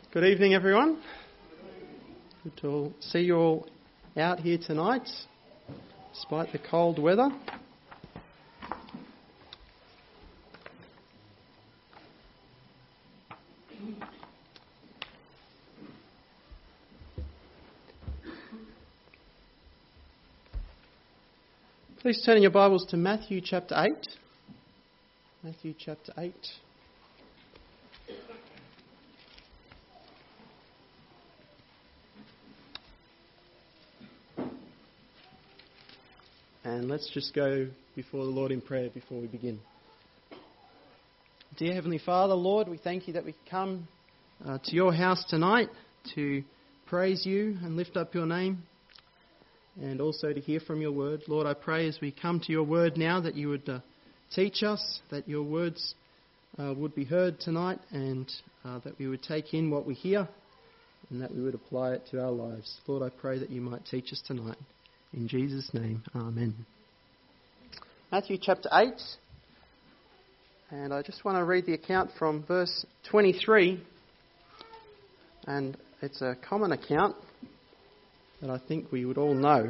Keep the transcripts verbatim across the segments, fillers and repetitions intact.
Good evening, everyone. Good to see you all out here tonight, despite the cold weather. Please turn in your Bibles to Matthew chapter eight. Matthew chapter eight. And let's just go before the Lord in prayer before we begin. Dear Heavenly Father, Lord, we thank you that we come uh, to your house tonight to praise you and lift up your name, and also to hear from your word. Lord, I pray as we come to your word now that you would uh, teach us, that your words uh, would be heard tonight, and uh, that we would take in what we hear and that we would apply it to our lives. Lord, I pray that you might teach us tonight. In Jesus' name, amen. Matthew chapter eight, and I just want to read the account from verse twenty-three, and it's a common account that I think we would all know.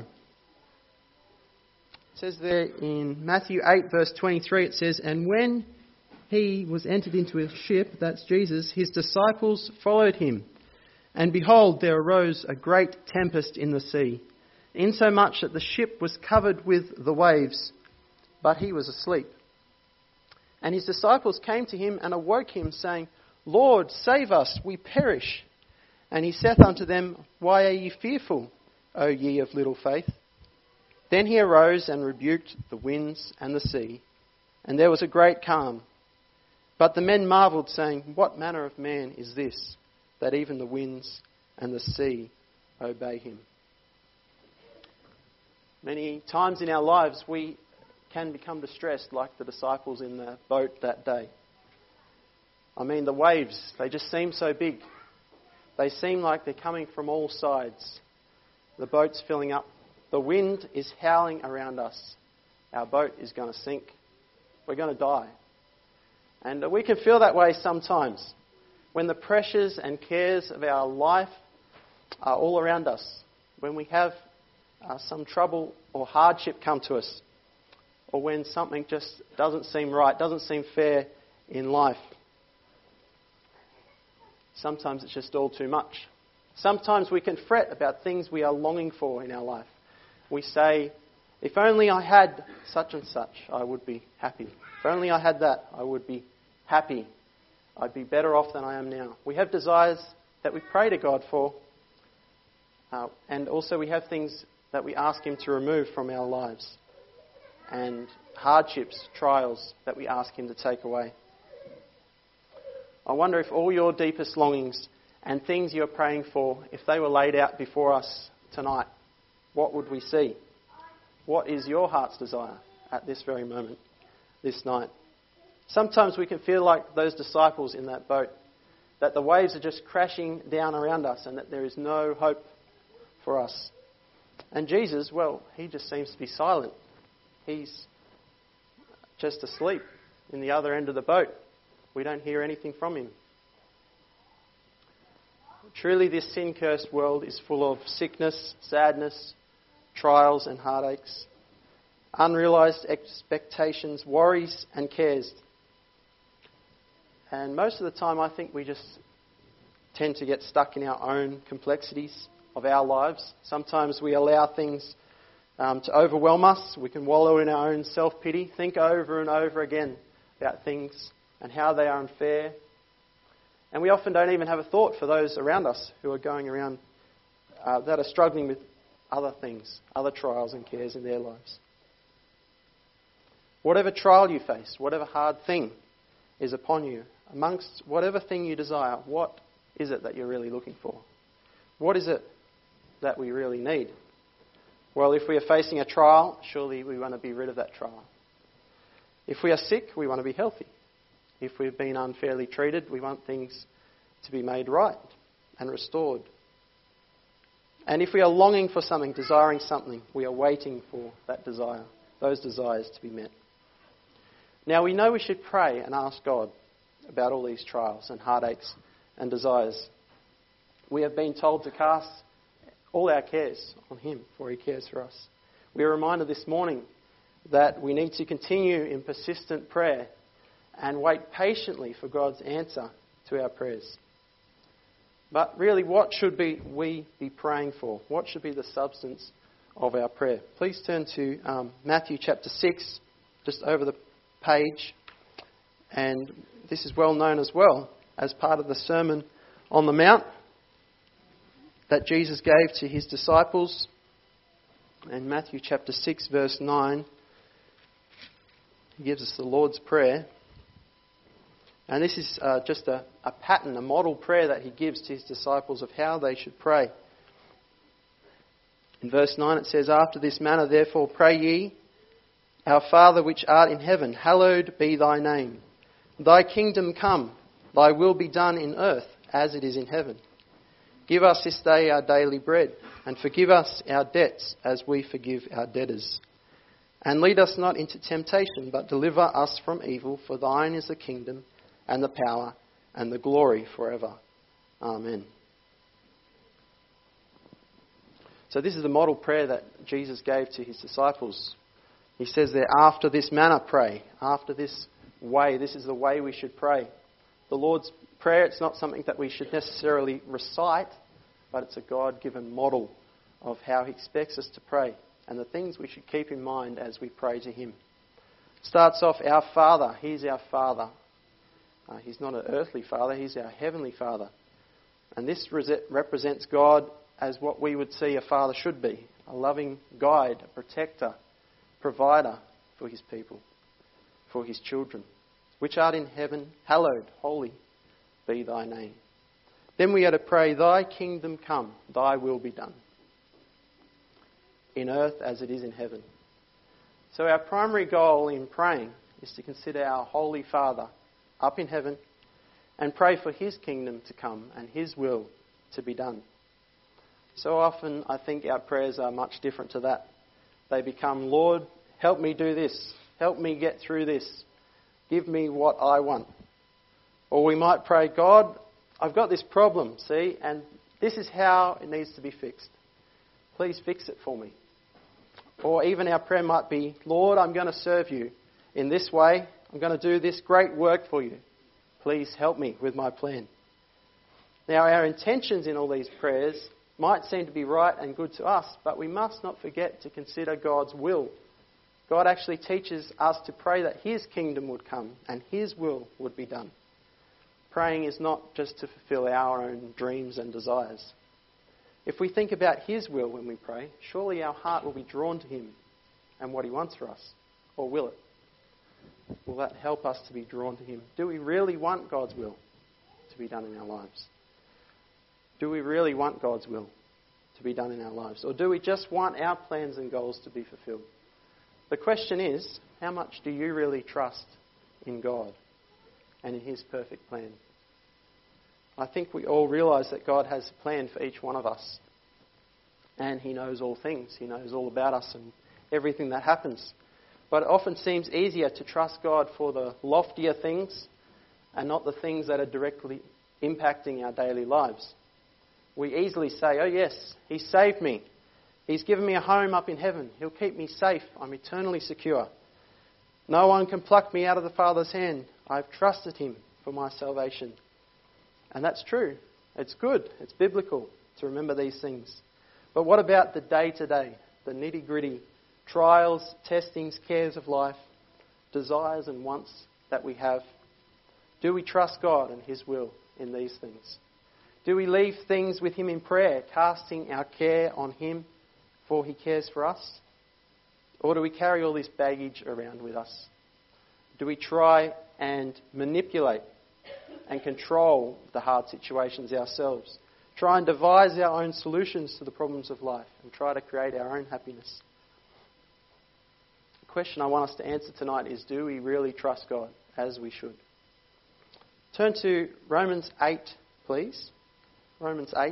It says there in Matthew eight verse twenty-three, it says, "And when he was entered into a ship," that's Jesus, "his disciples followed him. And behold, there arose a great tempest in the sea, insomuch that the ship was covered with the waves, but he was asleep. And his disciples came to him and awoke him, saying, Lord, save us, we perish. And he saith unto them, Why are ye fearful, O ye of little faith? Then he arose and rebuked the winds and the sea, and there was a great calm. But the men marvelled, saying, What manner of man is this, that even the winds and the sea obey him?" Many times in our lives we can become distressed like the disciples in the boat that day. I mean, the waves, they just seem so big. They seem like they're coming from all sides. The boat's filling up. The wind is howling around us. Our boat is going to sink. We're going to die. And we can feel that way sometimes when the pressures and cares of our life are all around us. When we have uh, some trouble or hardship come to us. Or when something just doesn't seem right, doesn't seem fair in life. Sometimes it's just all too much. Sometimes we can fret about things we are longing for in our life. We say, if only I had such and such, I would be happy. If only I had that, I would be happy. I'd be better off than I am now. We have desires that we pray to God for. Uh, and also we have things that we ask him to remove from our lives. And hardships, trials that we ask him to take away. I wonder if all your deepest longings and things you're praying for, if they were laid out before us tonight, what would we see? What is your heart's desire at this very moment, this night? Sometimes we can feel like those disciples in that boat, that the waves are just crashing down around us and that there is no hope for us. And Jesus, well, he just seems to be silent. He's just asleep in the other end of the boat. We don't hear anything from him. Truly, this sin-cursed world is full of sickness, sadness, trials and heartaches, unrealised expectations, worries and cares. And most of the time, I think we just tend to get stuck in our own complexities of our lives. Sometimes we allow things um, to overwhelm us. We can wallow in our own self-pity, think over and over again about things and how they are unfair. And we often don't even have a thought for those around us who are going around uh, that are struggling with other things, other trials and cares in their lives. Whatever trial you face, whatever hard thing is upon you, amongst whatever thing you desire, what is it that you're really looking for? What is it that we really need? Well, if we are facing a trial, surely we want to be rid of that trial. If we are sick, we want to be healthy. If we've been unfairly treated, we want things to be made right and restored. And if we are longing for something, desiring something, we are waiting for that desire, those desires to be met. Now, we know we should pray and ask God about all these trials and heartaches and desires We have been told to cast all our cares on him, for he cares for us. We are reminded this morning that we need to continue in persistent prayer and wait patiently for God's answer to our prayers. But really, what should be we be praying for? What should be the substance of our prayer? Please turn to um, Matthew chapter six, just over the page. And this is well known as well as part of the Sermon on the Mount that Jesus gave to his disciples. In Matthew chapter six, verse nine, he gives us the Lord's Prayer. And this is uh, just a, a pattern, a model prayer that he gives to his disciples of how they should pray. In verse nine it says, "After this manner therefore pray ye, Our Father which art in heaven, hallowed be thy name. Thy kingdom come, thy will be done in earth as it is in heaven. Give us this day our daily bread, and forgive us our debts as we forgive our debtors. And lead us not into temptation, but deliver us from evil, for thine is the kingdom, and the power, and the glory forever. Amen." So this is the model prayer that Jesus gave to his disciples. He says there, after this manner pray, after this way, this is the way we should pray. The Lord's Prayer, it's not something that we should necessarily recite, but it's a God-given model of how he expects us to pray and the things we should keep in mind as we pray to him. Starts off, our Father. He's our Father. Uh, he's not an earthly Father, he's our heavenly Father. And this represents God as what we would see a father should be, a loving guide, a protector, provider for his people, for his children. Which art in heaven, hallowed, holy be thy name. Then we are to pray, thy kingdom come, thy will be done, in earth as it is in heaven. So our primary goal in praying is to consider our Holy Father up in heaven and pray for his kingdom to come and his will to be done. So often I think our prayers are much different to that. They become, Lord, help me do this. Help me get through this. Give me what I want. Or we might pray, God, I've got this problem, see, and this is how it needs to be fixed. Please fix it for me. Or even our prayer might be, Lord, I'm going to serve you in this way. I'm going to do this great work for you. Please help me with my plan. Now, our intentions in all these prayers might seem to be right and good to us, but we must not forget to consider God's will. God actually teaches us to pray that his kingdom would come and his will would be done. Praying is not just to fulfill our own dreams and desires. If we think about his will when we pray, surely our heart will be drawn to him and what he wants for us. Or will it? Will that help us to be drawn to him? Do we really want God's will to be done in our lives? Do we really want God's will to be done in our lives? Or do we just want our plans and goals to be fulfilled? The question is, how much do you really trust in God and in his perfect plan? I think we all realise that God has a plan for each one of us. And he knows all things. He knows all about us and everything that happens. But it often seems easier to trust God for the loftier things and not the things that are directly impacting our daily lives. We easily say, oh yes, he saved me. He's given me a home up in heaven. He'll keep me safe. I'm eternally secure. No one can pluck me out of the Father's hand. I've trusted him for my salvation. And that's true. It's good. It's biblical to remember these things. But what about the day-to-day, the nitty-gritty trials, testings, cares of life, desires and wants that we have? Do we trust God and his will in these things? Do we leave things with him in prayer, casting our care on him, for he cares for us? Or do we carry all this baggage around with us? Do we try and manipulate and control the hard situations ourselves? Try and devise our own solutions to the problems of life and try to create our own happiness? The question I want us to answer tonight is, do we really trust God as we should? Turn to Romans eight, please. Romans eight.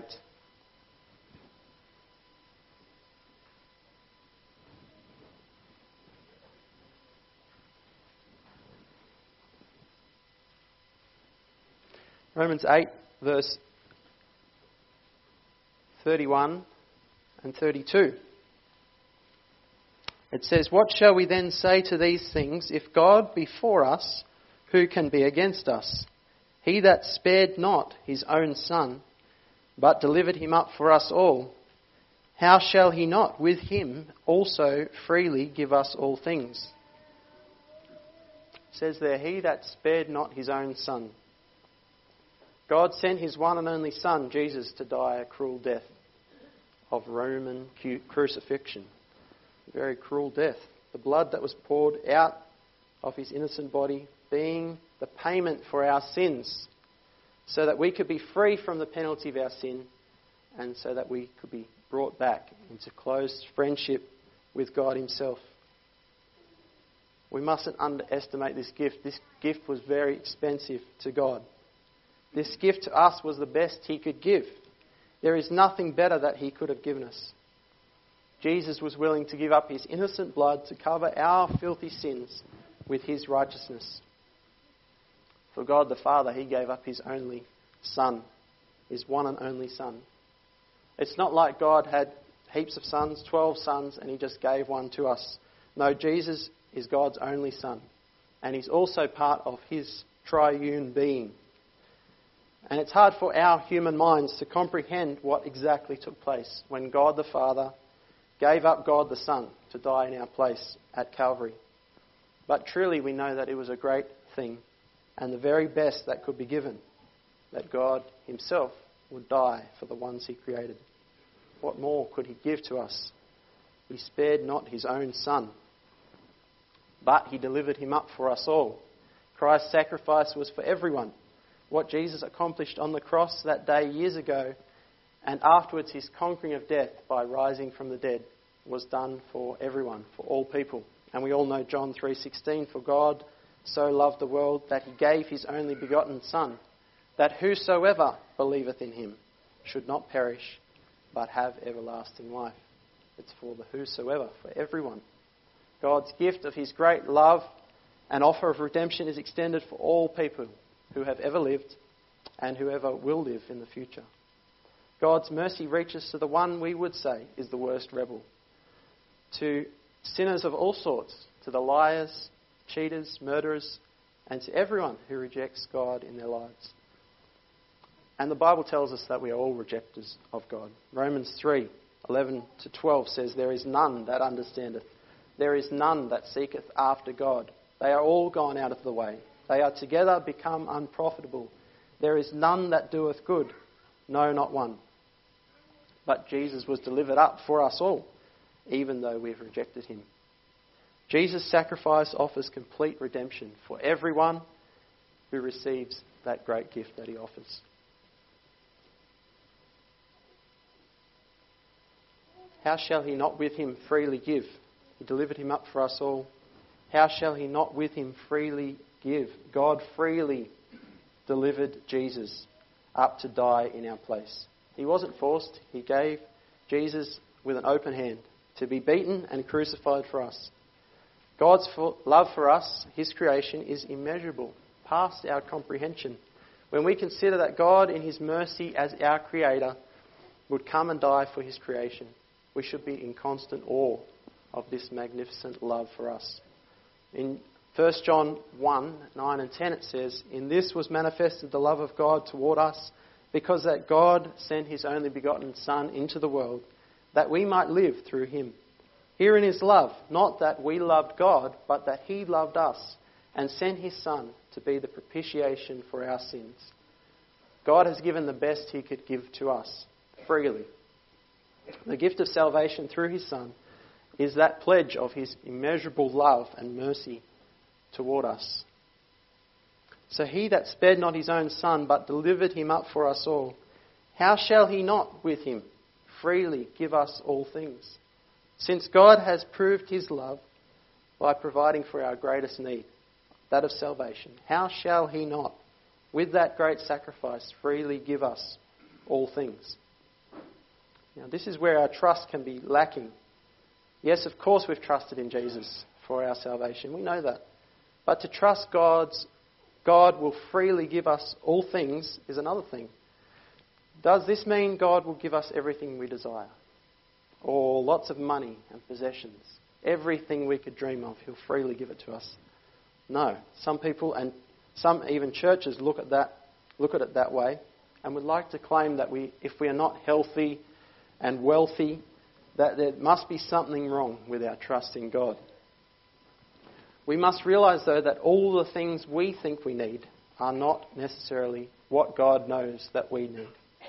Romans eight, verse thirty-one and thirty-two. It says, "What shall we then say to these things? If God be for us, who can be against us? He that spared not his own Son, but delivered him up for us all, how shall he not with him also freely give us all things?" It says there, he that spared not his own Son. God sent his one and only Son, Jesus, to die a cruel death of Roman crucifixion. A very cruel death. The blood that was poured out of his innocent body being the payment for our sins, so that we could be free from the penalty of our sin and so that we could be brought back into close friendship with God himself. We mustn't underestimate this gift. This gift was very expensive to God. This gift to us was the best he could give. There is nothing better that he could have given us. Jesus was willing to give up his innocent blood to cover our filthy sins with his righteousness. For God the Father, he gave up his only Son, his one and only Son. It's not like God had heaps of sons, twelve sons, and he just gave one to us. No, Jesus is God's only Son, and he's also part of his triune being. And it's hard for our human minds to comprehend what exactly took place when God the Father gave up God the Son to die in our place at Calvary. But truly we know that it was a great thing and the very best that could be given, that God himself would die for the ones he created. What more could he give to us? He spared not his own Son, but he delivered him up for us all. Christ's sacrifice was for everyone. What Jesus accomplished on the cross that day years ago, and afterwards his conquering of death by rising from the dead, was done for everyone, for all people. And we all know John three sixteen, "For God so loved the world that he gave his only begotten Son, that whosoever believeth in him should not perish, but have everlasting life." It's for the whosoever, for everyone. God's gift of his great love and offer of redemption is extended for all people who have ever lived and whoever will live in the future. God's mercy reaches to the one we would say is the worst rebel, to sinners of all sorts, to the liars, cheaters, murderers, and to everyone who rejects God in their lives. And the Bible tells us that we are all rejecters of God. Romans three eleven to twelve says, "There is none that understandeth. There is none that seeketh after God. They are all gone out of the way. They are together become unprofitable. There is none that doeth good, no, not one." But Jesus was delivered up for us all, even though we have rejected him. Jesus' sacrifice offers complete redemption for everyone who receives that great gift that he offers. How shall he not with him freely give? He delivered him up for us all. How shall he not with him freely give? God freely delivered Jesus up to die in our place. He wasn't forced. He gave Jesus with an open hand to be beaten and crucified for us. God's love for us, his creation, is immeasurable, past our comprehension. When we consider that God, in his mercy as our Creator, would come and die for his creation, we should be in constant awe of this magnificent love for us. In First John one, nine and ten it says, "In this was manifested the love of God toward us, because that God sent his only begotten Son into the world, that we might live through him. Herein is love, not that we loved God, but that he loved us, and sent his Son to be the propitiation for our sins." God has given the best he could give to us, freely. The gift of salvation through his Son is that pledge of his immeasurable love and mercy toward us. So he that spared not his own Son, but delivered him up for us all, how shall he not with him freely give us all things? Since God has proved his love by providing for our greatest need, that of salvation, how shall he not, with that great sacrifice, freely give us all things? Now, this is where our trust can be lacking. Yes, of course we've trusted in Jesus for our salvation. We know that. But to trust God's God will freely give us all things is another thing. Does this mean God will give us everything we desire? Or lots of money and possessions? Everything we could dream of, He'll freely give it to us. No. Some people, and some even churches, look at that, look at it that way and would like to claim that we, if we are not healthy and wealthy, that there must be something wrong with our trust in God. We must realise, though, that all the things we think we need are not necessarily what God knows that we need.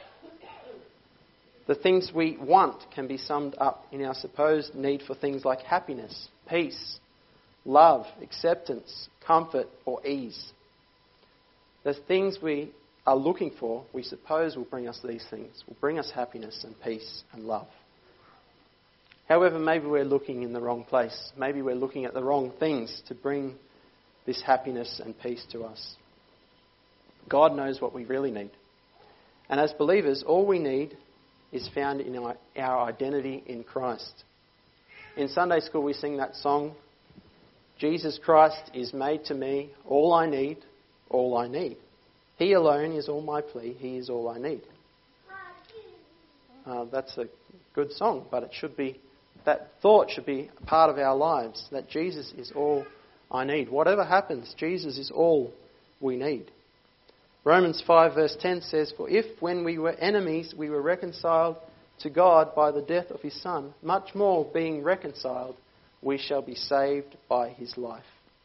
The things we want can be summed up in our supposed need for things like happiness, peace, love, acceptance, comfort, or ease. The things we are looking for, we suppose will bring us these things, will bring us happiness and peace and love. However, maybe we're looking in the wrong place. Maybe we're looking at the wrong things to bring this happiness and peace to us. God knows what we really need. And as believers, all we need is found in our, our identity in Christ. In Sunday school we sing that song, Jesus Christ is made to me all I need, all I need. He alone is all my plea, He is all I need. Uh, that's a good song, but it should be, that thought should be part of our lives, that Jesus is all I need. Whatever happens, Jesus is all we need. Romans five verse ten says, for if when we were enemies we were reconciled to God by the death of His Son, much more being reconciled we shall be saved by His life.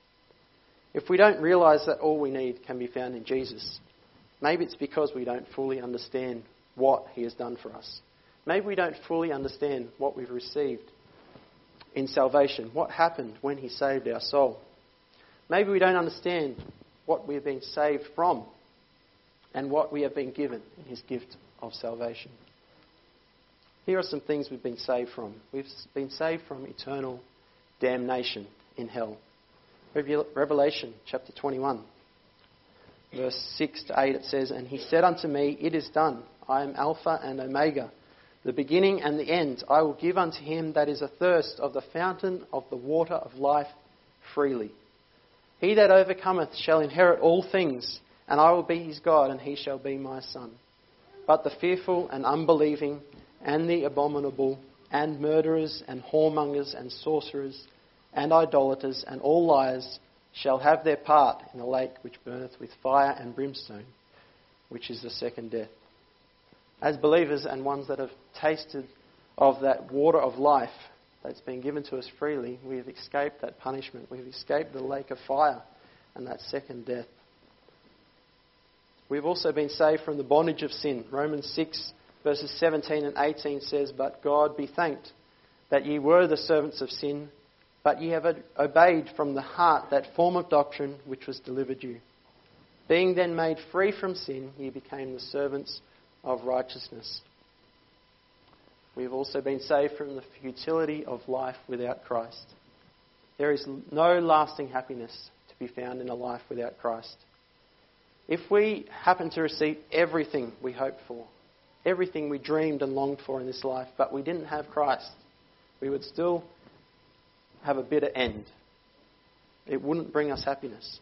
If we don't realise that all we need can be found in Jesus, maybe it's because we don't fully understand what He has done for us. Maybe we don't fully understand what we've received in salvation, what happened when He saved our soul. Maybe we don't understand what we have been saved from and what we have been given in His gift of salvation. Here are some things we've been saved from. We've been saved from eternal damnation in hell. Revelation chapter twenty-one, verse six to eight, it says, and He said unto me, it is done. I am Alpha and Omega, the beginning and the end. I will give unto him that is athirst of the fountain of the water of life freely. He that overcometh shall inherit all things, and I will be his God, and he shall be my son. But the fearful and unbelieving, and the abominable, and murderers, and whoremongers, and sorcerers, and idolaters, and all liars shall have their part in the lake which burneth with fire and brimstone, which is the second death. As believers and ones that have tasted of that water of life that's been given to us freely, we have escaped that punishment. We've escaped the lake of fire and that second death. We've also been saved from the bondage of sin. Romans six verses seventeen and eighteen says, but God be thanked that ye were the servants of sin, but ye have obeyed from the heart that form of doctrine which was delivered you. Being then made free from sin, ye became the servants of righteousness. We have also been saved from the futility of life without Christ. There is no lasting happiness to be found in a life without Christ. If we happen to receive everything we hoped for, everything we dreamed and longed for in this life, but we didn't have Christ, we would still have a bitter end. It wouldn't bring us happiness.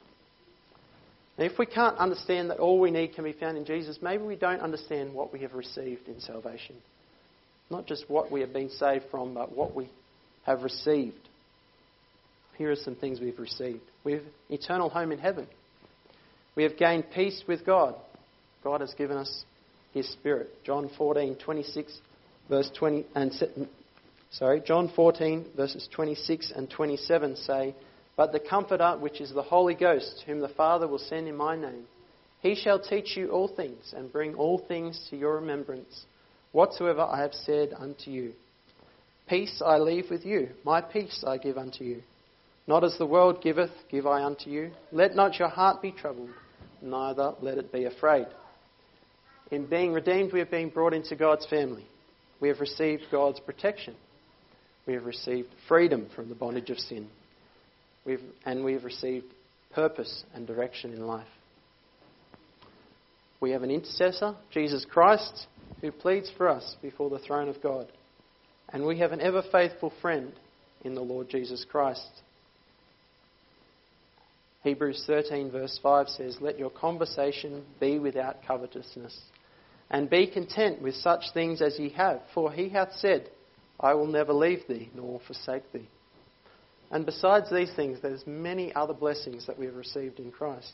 And if we can't understand that all we need can be found in Jesus, maybe we don't understand what we have received in salvation. Not just what we have been saved from, but what we have received. Here are some things we've received. We have eternal home in heaven. We have gained peace with God. God has given us His Spirit. John fourteen twenty-six verse twenty and sorry, John fourteen verses twenty-six and twenty-seven say, but the Comforter, which is the Holy Ghost, whom the Father will send in my name, He shall teach you all things, and bring all things to your remembrance, whatsoever I have said unto you. Peace I leave with you, my peace I give unto you. Not as the world giveth, give I unto you. Let not your heart be troubled, neither let it be afraid. In being redeemed, we have been brought into God's family. We have received God's protection. We have received freedom from the bondage of sin. We've, and we have received purpose and direction in life. We have an intercessor, Jesus Christ, who pleads for us before the throne of God. And we have an ever faithful friend in the Lord Jesus Christ. Hebrews thirteen verse five says, let your conversation be without covetousness, And be content with such things as ye have, for he hath said, I will never leave thee, nor forsake thee. And besides these things, there's many other blessings that we have received in Christ.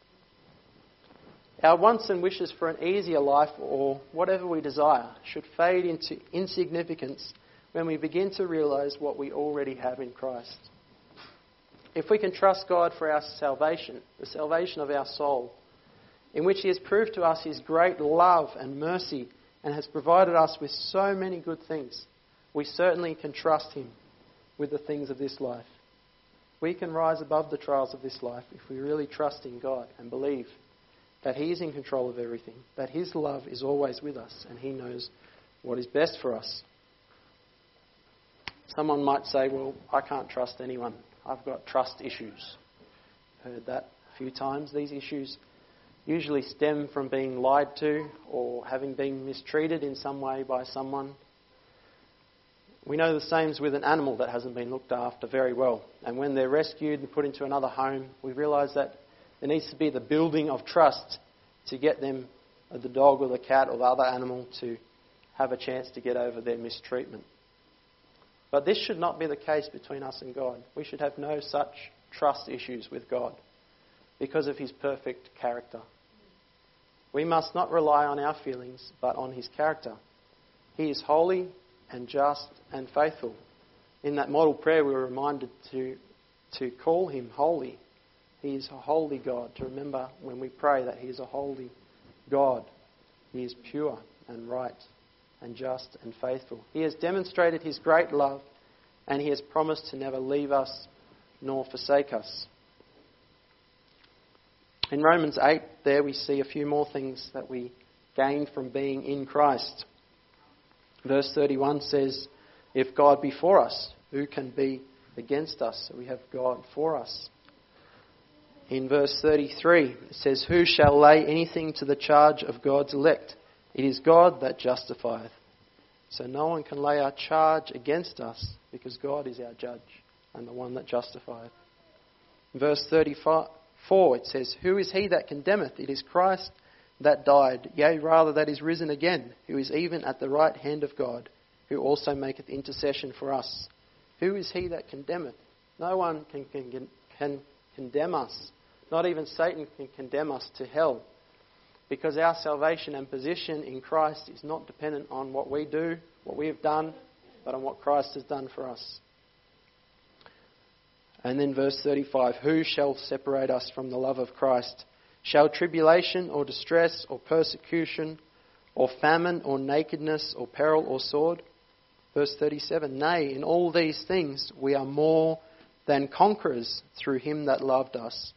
Our wants and wishes for an easier life, or whatever we desire, should fade into insignificance when we begin to realise what we already have in Christ. If we can trust God for our salvation, the salvation of our soul, in which He has proved to us His great love and mercy and has provided us with so many good things, we certainly can trust Him with the things of this life. We can rise above the trials of this life if we really trust in God and believe that He is in control of everything, that His love is always with us and He knows what is best for us. Someone might say, well, I can't trust anyone. I've got trust issues. Heard that a few times. These issues usually stem from being lied to or having been mistreated in some way by someone. We know the same as with an animal that hasn't been looked after very well. And when they're rescued and put into another home, we realise that there needs to be the building of trust to get them, the dog or the cat or the other animal, to have a chance to get over their mistreatment. But this should not be the case between us and God. We should have no such trust issues with God because of His perfect character. We must not rely on our feelings, but on His character. He is holy and just and faithful. In that model prayer, we were reminded to, to call Him holy. He is a holy God. To remember when we pray that He is a holy God. He is pure and right and just and faithful. He has demonstrated His great love, and He has promised to never leave us nor forsake us. In Romans eight, there we see a few more things that we gain from being in Christ. Verse thirty-one says, if God be for us, who can be against us? So we have God for us. In verse thirty-three, it says, who shall lay anything to the charge of God's elect? It is God that justifieth. So no one can lay our charge against us because God is our judge and the one that justifieth. In verse thirty-four, it says, who is he that condemneth? It is Christ that died, yea, rather that is risen again, who is even at the right hand of God, who also maketh intercession for us. Who is he that condemneth? No one can, can, can condemn us. Not even Satan can condemn us to hell, because our salvation and position in Christ is not dependent on what we do, what we have done, but on what Christ has done for us. And then verse thirty-five, who shall separate us from the love of Christ? Shall tribulation or distress or persecution or famine or nakedness or peril or sword? Verse thirty-seven, nay, in all these things we are more than conquerors through Him that loved us.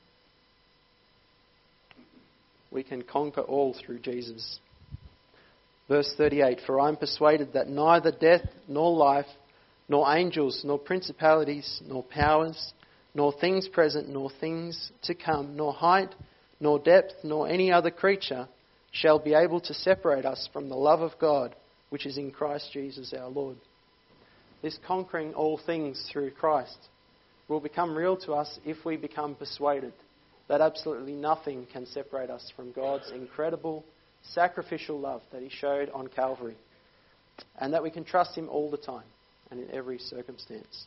We can conquer all through Jesus. Verse thirty-eight, for I am persuaded that neither death nor life, nor angels, nor principalities, nor powers, nor things present, nor things to come, nor height, nor depth, nor any other creature shall be able to separate us from the love of God, which is in Christ Jesus our Lord. This conquering all things through Christ will become real to us if we become persuaded that absolutely nothing can separate us from God's incredible sacrificial love that He showed on Calvary, and that we can trust Him all the time and in every circumstance.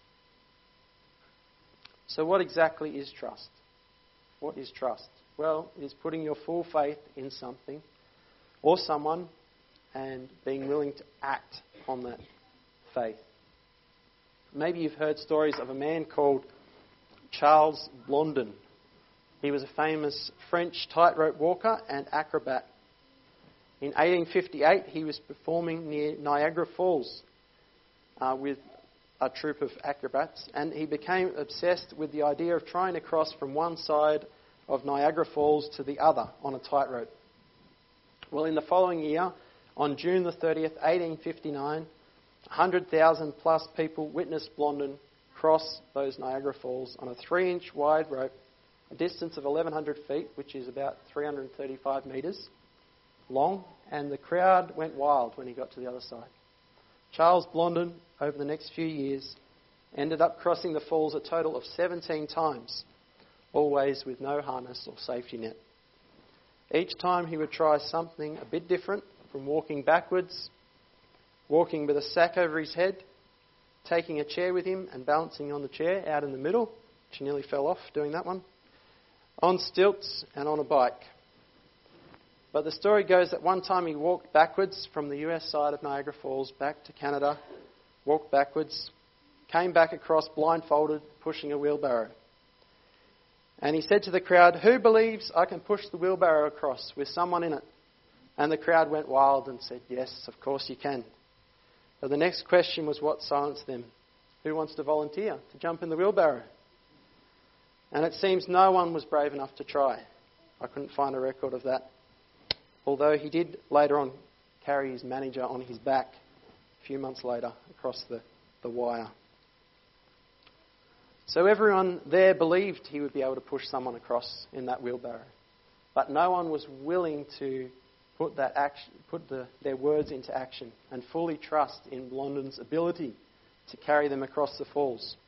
So what exactly is trust? What is trust? Well, it is putting your full faith in something or someone and being willing to act on that faith. Maybe you've heard stories of a man called Charles Blondin. He was a famous French tightrope walker and acrobat. In eighteen fifty-eight, he was performing near Niagara Falls uh, with a troupe of acrobats, and he became obsessed with the idea of trying to cross from one side of Niagara Falls to the other on a tightrope. Well, in the following year, on June the thirtieth, eighteen fifty-nine, one hundred thousand plus people witnessed Blondin cross those Niagara Falls on a three-inch wide rope, a distance of eleven hundred feet, which is about three hundred thirty-five metres long, and the crowd went wild when he got to the other side. Charles Blondin, over the next few years, ended up crossing the falls a total of seventeen times, always with no harness or safety net. Each time he would try something a bit different, from walking backwards, walking with a sack over his head, taking a chair with him and balancing on the chair out in the middle, which he nearly fell off doing that one, on stilts and on a bike. But the story goes that one time he walked backwards from the U S side of Niagara Falls back to Canada, walked backwards, came back across blindfolded, pushing a wheelbarrow. And he said to the crowd, "Who believes I can push the wheelbarrow across with someone in it?" And the crowd went wild and said, "Yes, of course you can." But the next question was what silenced them. Who wants to volunteer to jump in the wheelbarrow? And it seems no one was brave enough to try. I couldn't find a record of that. Although he did later on carry his manager on his back a few months later across the, the wire. So everyone there believed he would be able to push someone across in that wheelbarrow. But no one was willing to put that action, put the, their words into action and fully trust in Blondin's ability to carry them across the falls.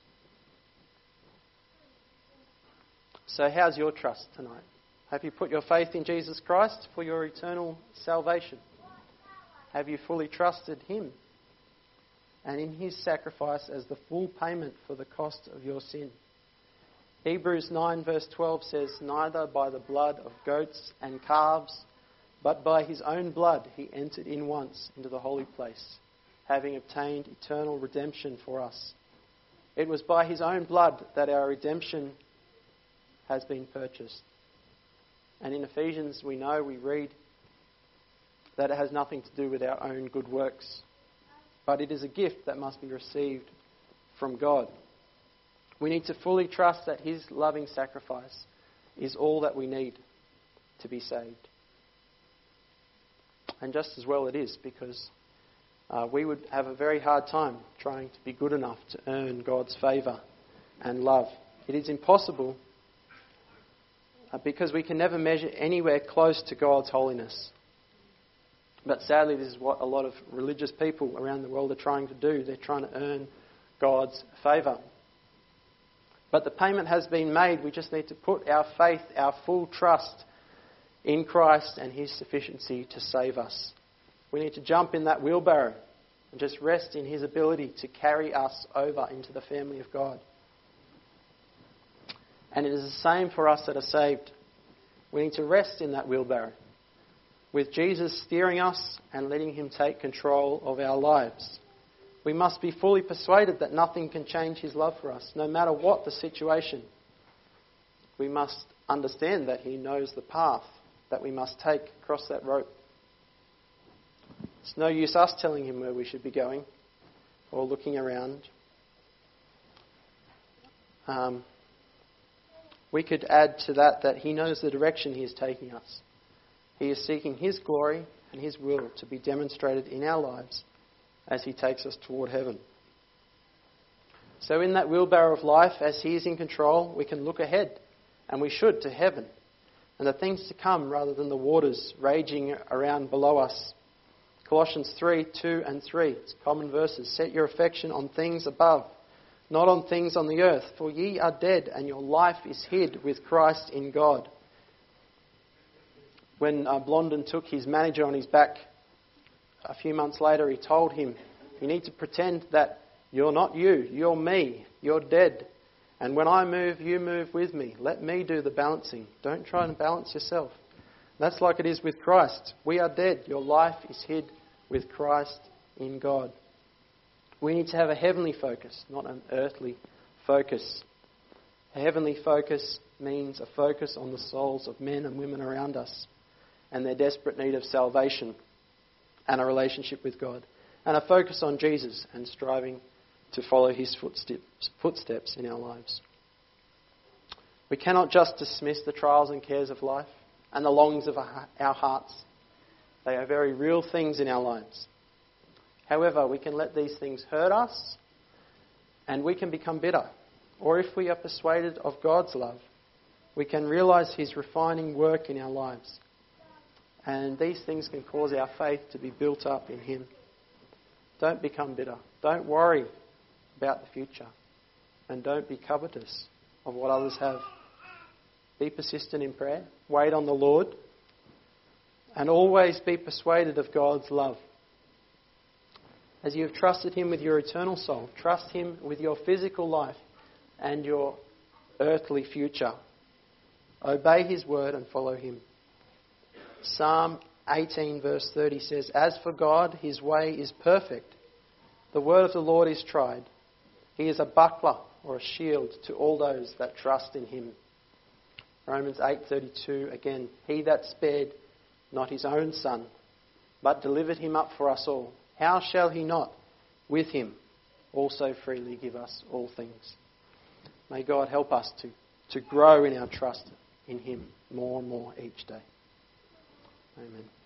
So how's your trust tonight? Have you put your faith in Jesus Christ for your eternal salvation? Have you fully trusted him and in his sacrifice as the full payment for the cost of your sin? Hebrews nine verse twelve says, "Neither by the blood of goats and calves, but by his own blood he entered in once into the holy place, having obtained eternal redemption for us." It was by his own blood that our redemption has been purchased. And in Ephesians we know, we read that it has nothing to do with our own good works, but it is a gift that must be received from God. We need to fully trust that his loving sacrifice is all that we need to be saved. And just as well it is, because uh, we would have a very hard time trying to be good enough to earn God's favour and love. It is impossible uh, because we can never measure anywhere close to God's holiness. But sadly, this is what a lot of religious people around the world are trying to do. They're trying to earn God's favour. But the payment has been made. We just need to put our faith, our full trust in Christ and his sufficiency to save us. We need to jump in that wheelbarrow and just rest in his ability to carry us over into the family of God. And it is the same for us that are saved. We need to rest in that wheelbarrow, with Jesus steering us and letting him take control of our lives. We must be fully persuaded that nothing can change his love for us, no matter what the situation. We must understand that he knows the path that we must take across that rope. It's no use us telling him where we should be going or looking around. Um, we could add to that that he knows the direction he is taking us. He is seeking his glory and his will to be demonstrated in our lives as he takes us toward heaven. So in that wheelbarrow of life, as he is in control, we can look ahead, and we should, to heaven and the things to come rather than the waters raging around below us. Colossians three, two and three, it's common verses. "Set your affection on things above, not on things on the earth, for ye are dead, and your life is hid with Christ in God." When uh, Blondin took his manager on his back a few months later, he told him, "You need to pretend that you're not you, you're me, you're dead. And when I move, you move with me. Let me do the balancing. Don't try and balance yourself." That's like it is with Christ. We are dead. Your life is hid with Christ in God. We need to have a heavenly focus, not an earthly focus. A heavenly focus means a focus on the souls of men and women around us and their desperate need of salvation and a relationship with God. And a focus on Jesus and striving to follow his footsteps, footsteps in our lives. We cannot just dismiss the trials and cares of life and the longings of our hearts. They are very real things in our lives. However, we can let these things hurt us and we can become bitter. Or if we are persuaded of God's love, we can realise his refining work in our lives. And these things can cause our faith to be built up in him. Don't become bitter. Don't worry about the future. And don't be covetous of what others have. Be persistent in prayer. Wait on the Lord. And always be persuaded of God's love. As you have trusted Him with your eternal soul, trust Him with your physical life and your earthly future. Obey His word and follow Him. Psalm eighteen verse thirty says, "As for God, His way is perfect. The word of the Lord is tried. He is a buckler or a shield to all those that trust in Him." Romans eight thirty-two again, "He that spared not His own Son, but delivered Him up for us all, how shall He not with Him also freely give us all things?" May God help us to, to grow in our trust in Him more and more each day. Amen.